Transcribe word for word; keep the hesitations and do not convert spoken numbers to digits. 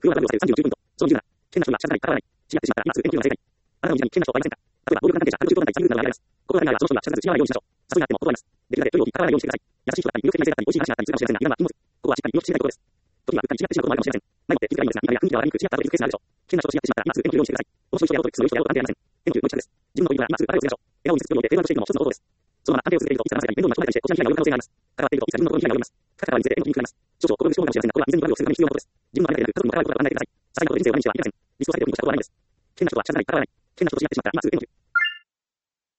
不要は W をさせるさんじゅうきゅうポイント。そのにじゅうなな、変な人には仕方ない、払わない。違ってしまったら今すぐ エムキュー が正解。あなたの身に変な人はいませんか？例えば、暴力団関係者、あるじゅうごだん対さんグループなどがあります。ここの場合はその人には仕方なく失わないようにしましょう。誘いがあっても断ります。できるだけ良いを払わないようにしてください。優しい人だったり、魅力的な異性だったり、美味しい話があったりするかもしれませんが、油断は禁物。ここはしっかり身を引き締めたいところです。時にはうっかり違ってしまうこともあるかもしれません。何って気づけばいいんですが、見た目や雰囲気が悪く違ったというケースがあるでしょう。変な人と違ってしまったら今すぐ エムキュー を用意してください。もしそういう人をやろうとする人をやろうと関係ありません。エムキュー の一着です。自分のポイントなら今すぐ体をつけましょう。笑顔に見せつけるようで定番としていくのも一つの方法です。そのまま安定を続けているといつか男性が面倒な人がいたりして、こちらに被害が及ぶ可能性があります。関わっているといつか自分のところに被害が及びます。深く関わりについて エムキュー に比べます。少々心苦しいかもしれませんが、これは未然に悪をするために必要なことです。自分のためだけでなく、家族の関わることが考えてください。些細なことで人生を悪にしてはなりません。リスクを避けておくに越したことはないんです。変な人とは仕方ない、払わない。変な人と違ってしまったら今すぐ エムキュー